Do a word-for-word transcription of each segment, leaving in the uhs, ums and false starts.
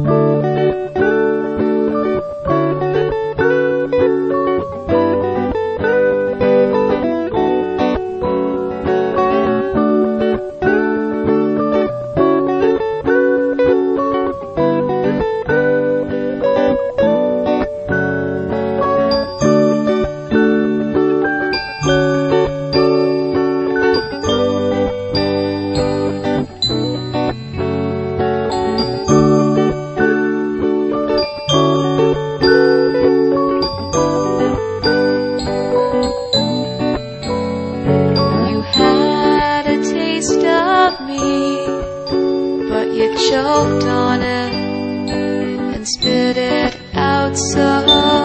You choked on it and spit it out, so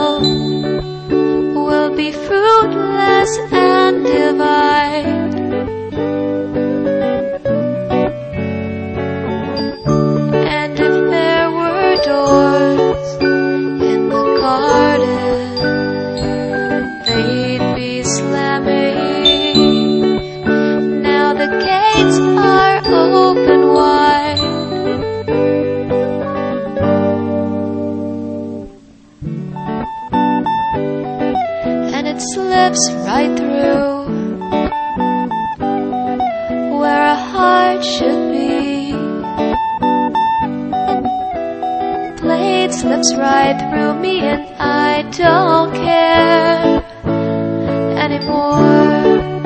we'll be fruitless and divide. And if there were doors in the garden, they'd be slamming. Now the gates are open wide. It slips right through where a heart should be. Blade slips right through me and I don't care anymore.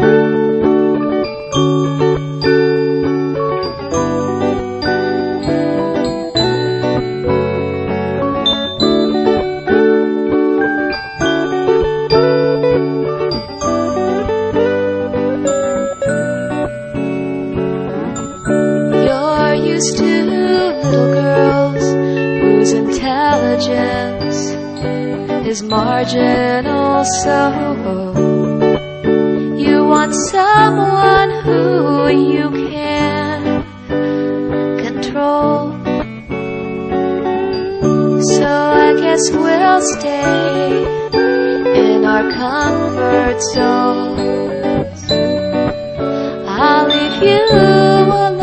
Used to little girls whose intelligence is marginal, so you want someone who you can control. So I guess we'll stay in our comfort zones. I'll leave you alone.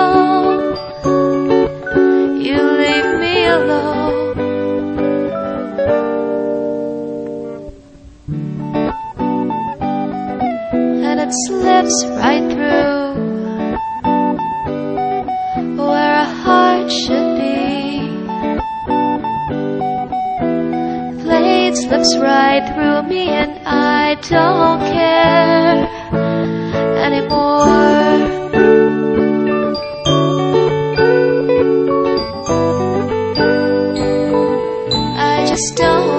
And it slips right through where a heart should be. Blade slips right through me and I don't care anymore. I just don't